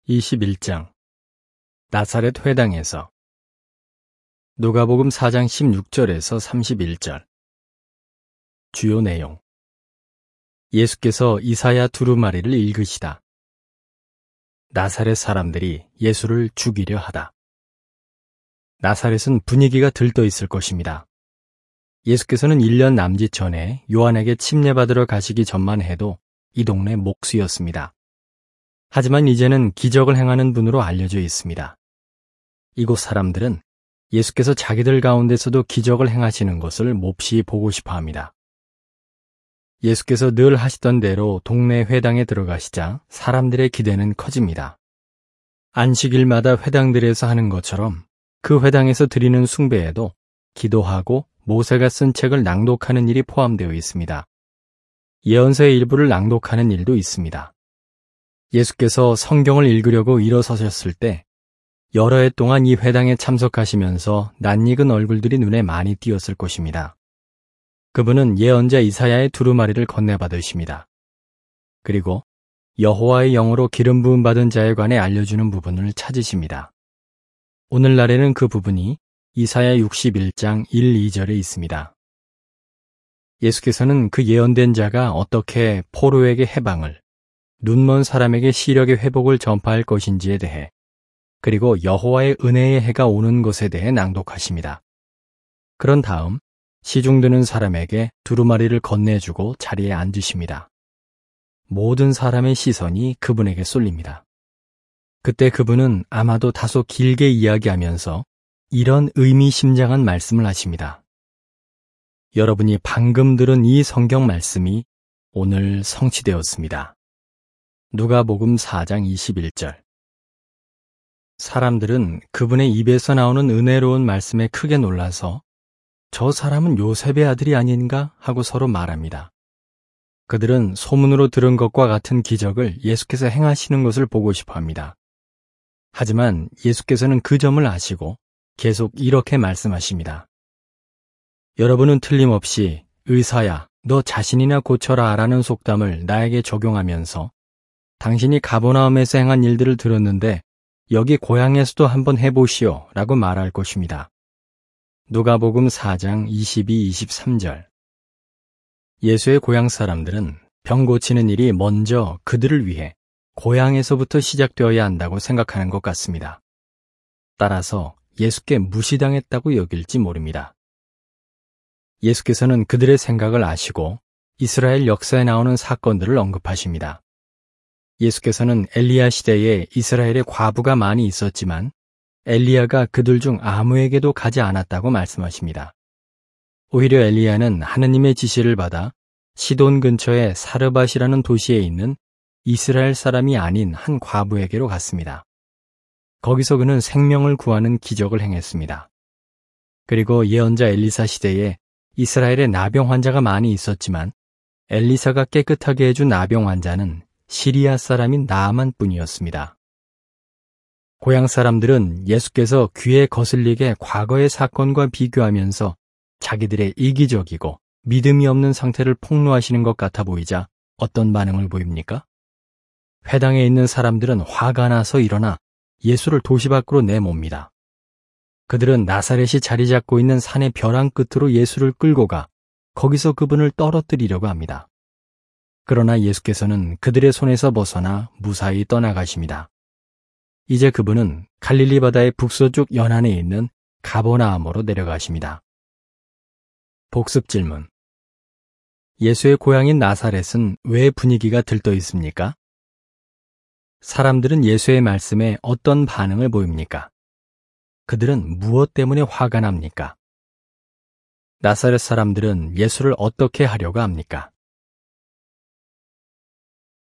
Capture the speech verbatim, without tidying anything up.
이십일 장 나사렛 회당에서. 누가복음 사 장 십육 절에서 삼십일 절. 주요 내용. 예수께서 이사야 두루마리를 읽으시다. 나사렛 사람들이 예수를 죽이려 하다. 나사렛은 분위기가 들떠 있을 것입니다. 예수께서는 일 년 남짓 전에 요한에게 침례받으러 가시기 전만 해도 이 동네 목수였습니다. 하지만 이제는 기적을 행하는 분으로 알려져 있습니다. 이곳 사람들은 예수께서 자기들 가운데서도 기적을 행하시는 것을 몹시 보고 싶어 합니다. 예수께서 늘 하시던 대로 동네 회당에 들어가시자 사람들의 기대는 커집니다. 안식일마다 회당들에서 하는 것처럼 그 회당에서 드리는 숭배에도 기도하고 모세가 쓴 책을 낭독하는 일이 포함되어 있습니다. 예언서의 일부를 낭독하는 일도 있습니다. 예수께서 성경을 읽으려고 일어서셨을 때 여러 해 동안 이 회당에 참석하시면서 낯익은 얼굴들이 눈에 많이 띄었을 것입니다. 그분은 예언자 이사야의 두루마리를 건네받으십니다. 그리고 여호와의 영으로 기름 부음 받은 자에 관해 알려주는 부분을 찾으십니다. 오늘날에는 그 부분이 이사야 육십일 장 일, 이 절에 있습니다. 예수께서는 그 예언된 자가 어떻게 포로에게 해방을, 눈먼 사람에게 시력의 회복을 전파할 것인지에 대해, 그리고 여호와의 은혜의 해가 오는 것에 대해 낭독하십니다. 그런 다음 시중 드는 사람에게 두루마리를 건네주고 자리에 앉으십니다. 모든 사람의 시선이 그분에게 쏠립니다. 그때 그분은 아마도 다소 길게 이야기하면서 이런 의미심장한 말씀을 하십니다. 여러분이 방금 들은 이 성경 말씀이 오늘 성취되었습니다. 누가복음 사 장 이십일 절. 사람들은 그분의 입에서 나오는 은혜로운 말씀에 크게 놀라서 저 사람은 요셉의 아들이 아닌가 하고 서로 말합니다. 그들은 소문으로 들은 것과 같은 기적을 예수께서 행하시는 것을 보고 싶어 합니다. 하지만 예수께서는 그 점을 아시고 계속 이렇게 말씀하십니다. 여러분은 틀림없이 의사야, 너 자신이나 고쳐라 라는 속담을 나에게 적용하면서 당신이 가버나움에서 행한 일들을 들었는데 여기 고향에서도 한번 해보시오 라고 말할 것입니다. 누가복음 사 장 이십이, 이십삼 절. 예수의 고향 사람들은 병 고치는 일이 먼저 그들을 위해 고향에서부터 시작되어야 한다고 생각하는 것 같습니다. 따라서 예수께 무시당했다고 여길지 모릅니다. 예수께서는 그들의 생각을 아시고 이스라엘 역사에 나오는 사건들을 언급하십니다. 예수께서는 엘리야 시대에 이스라엘에 과부가 많이 있었지만 엘리야가 그들 중 아무에게도 가지 않았다고 말씀하십니다. 오히려 엘리야는 하느님의 지시를 받아 시돈 근처의 사르밧이라는 도시에 있는 이스라엘 사람이 아닌 한 과부에게로 갔습니다. 거기서 그는 생명을 구하는 기적을 행했습니다. 그리고 예언자 엘리사 시대에 이스라엘에 나병 환자가 많이 있었지만 엘리사가 깨끗하게 해준 나병 환자는 시리아 사람인 나아만 뿐이었습니다. 고향 사람들은 예수께서 귀에 거슬리게 과거의 사건과 비교하면서 자기들의 이기적이고 믿음이 없는 상태를 폭로하시는 것 같아 보이자 어떤 반응을 보입니까? 회당에 있는 사람들은 화가 나서 일어나 예수를 도시 밖으로 내몹니다. 그들은 나사렛이 자리 잡고 있는 산의 벼랑 끝으로 예수를 끌고 가 거기서 그분을 떨어뜨리려고 합니다. 그러나 예수께서는 그들의 손에서 벗어나 무사히 떠나가십니다. 이제 그분은 갈릴리 바다의 북서쪽 연안에 있는 가버나움으로 내려가십니다. 복습 질문. 예수의 고향인 나사렛은 왜 분위기가 들떠 있습니까? 사람들은 예수의 말씀에 어떤 반응을 보입니까? 그들은 무엇 때문에 화가 납니까? 나사렛 사람들은 예수를 어떻게 하려고 합니까?